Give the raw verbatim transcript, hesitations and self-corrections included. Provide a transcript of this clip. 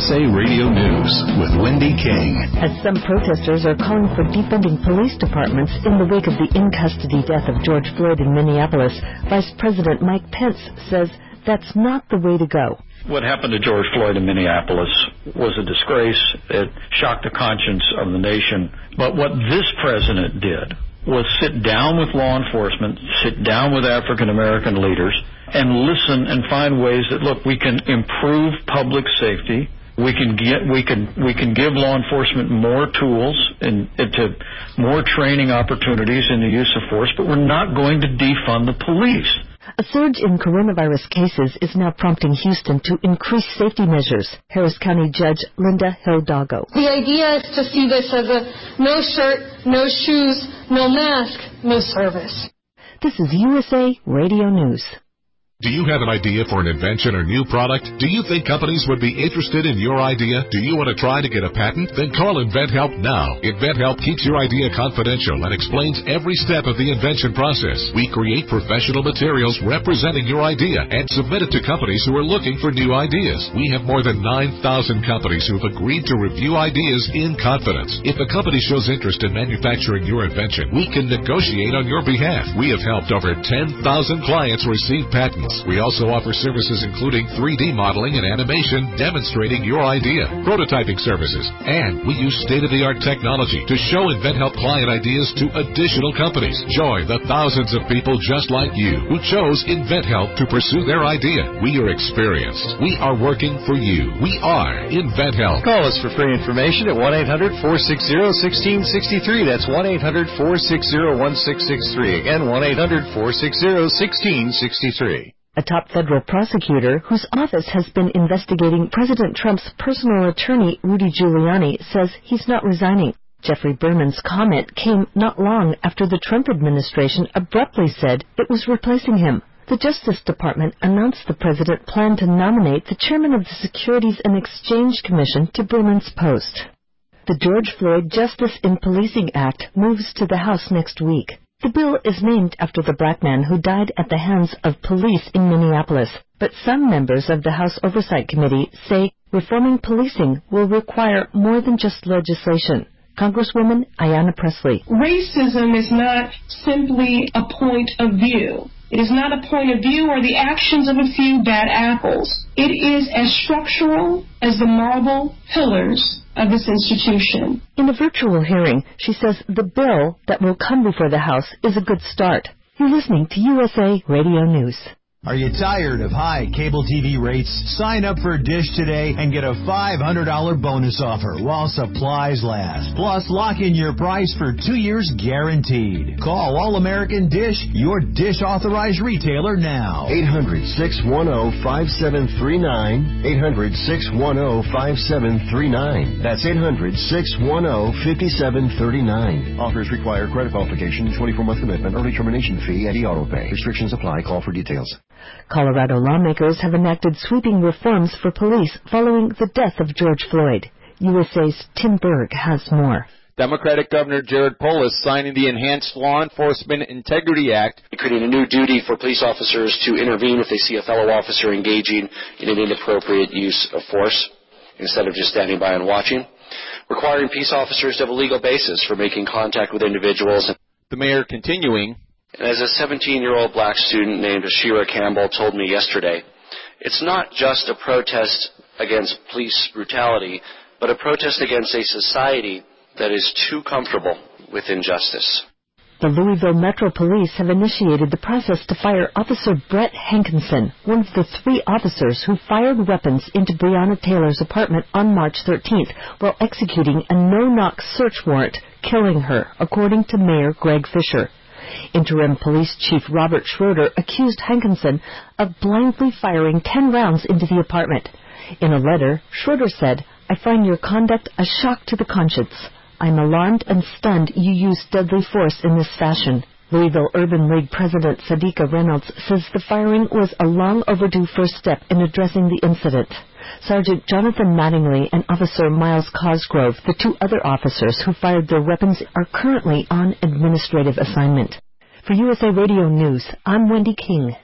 S A Radio News with Wendy King. As some protesters are calling for defunding police departments in the wake of the in-custody death of George Floyd in Minneapolis, Vice President Mike Pence says that's not the way to go. What happened to George Floyd in Minneapolis was a disgrace. It shocked the conscience of the nation. But what this president did was sit down with law enforcement, sit down with African American leaders, and listen and find ways that, look, we can improve public safety. We can get, we can, we can give law enforcement more tools and, and to more training opportunities in the use of force, but we're not going to defund the police. A surge in coronavirus cases is now prompting Houston to increase safety measures. Harris County Judge Linda Hidalgo. The idea is to see this as a no shirt, no shoes, no mask, no service. This is U S A Radio News. Do you have an idea for an invention or new product? Do you think companies would be interested in your idea? Do you want to try to get a patent? Then call InventHelp now. InventHelp keeps your idea confidential and explains every step of the invention process. We create professional materials representing your idea and submit it to companies who are looking for new ideas. We have more than nine thousand companies who have agreed to review ideas in confidence. If a company shows interest in manufacturing your invention, we can negotiate on your behalf. We have helped over ten thousand clients receive patents. We also offer services including three D modeling and animation demonstrating your idea, prototyping services, and we use state-of-the-art technology to show InventHelp client ideas to additional companies. Join the thousands of people just like you who chose InventHelp to pursue their idea. We are experienced. We are working for you. We are InventHelp. Call us for free information at one eight hundred, four six zero, one six six three. That's one eight hundred, four six zero, one six six three. Again, one eight hundred, four six zero, one six six three. A top federal prosecutor whose office has been investigating President Trump's personal attorney, Rudy Giuliani, says he's not resigning. Jeffrey Berman's comment came not long after the Trump administration abruptly said it was replacing him. The Justice Department announced the president planned to nominate the chairman of the Securities and Exchange Commission to Berman's post. The George Floyd Justice in Policing Act moves to the House next week. The bill is named after the black man who died at the hands of police in Minneapolis. But some members of the House Oversight Committee say reforming policing will require more than just legislation. Congresswoman Ayanna Pressley. Racism is not simply a point of view. It is not a point of view or the actions of a few bad apples. It is as structural as the marble pillars of this institution. In a virtual hearing, she says the bill that will come before the House is a good start. You're listening to U S A Radio News. Are you tired of high cable T V rates? Sign up for Dish today and get a five hundred dollars bonus offer while supplies last. Plus, lock in your price for two years guaranteed. Call All-American Dish, your Dish authorized retailer now. eight hundred, six one zero, five seven three nine. eight hundred, six one zero, five seven three nine. That's eight hundred, six one zero, five seven three nine. Offers require credit qualification, twenty-four month commitment, early termination fee, and e-auto pay. Restrictions apply. Call for details. Colorado lawmakers have enacted sweeping reforms for police following the death of George Floyd. U S A's Tim Berg has more. Democratic Governor Jared Polis signing the Enhanced Law Enforcement Integrity Act, creating a new duty for police officers to intervene if they see a fellow officer engaging in an inappropriate use of force instead of just standing by and watching, requiring peace officers to have a legal basis for making contact with individuals. The mayor continuing, and as a seventeen-year-old black student named Ashira Campbell told me yesterday, it's not just a protest against police brutality, but a protest against a society that is too comfortable with injustice. The Louisville Metro Police have initiated the process to fire Officer Brett Hankinson, one of the three officers who fired weapons into Breonna Taylor's apartment on March thirteenth while executing a no-knock search warrant, killing her, according to Mayor Greg Fisher. Interim Police Chief Robert Schroeder accused Hankinson of blindly firing ten rounds into the apartment. In a letter, Schroeder said, "I find your conduct a shock to the conscience. I'm alarmed and stunned you used deadly force in this fashion." Louisville Urban League President Sadiqa Reynolds says the firing was a long overdue first step in addressing the incident. Sergeant Jonathan Mattingly and Officer Miles Cosgrove, the two other officers who fired their weapons, are currently on administrative assignment. For U S A Radio News, I'm Wendy King.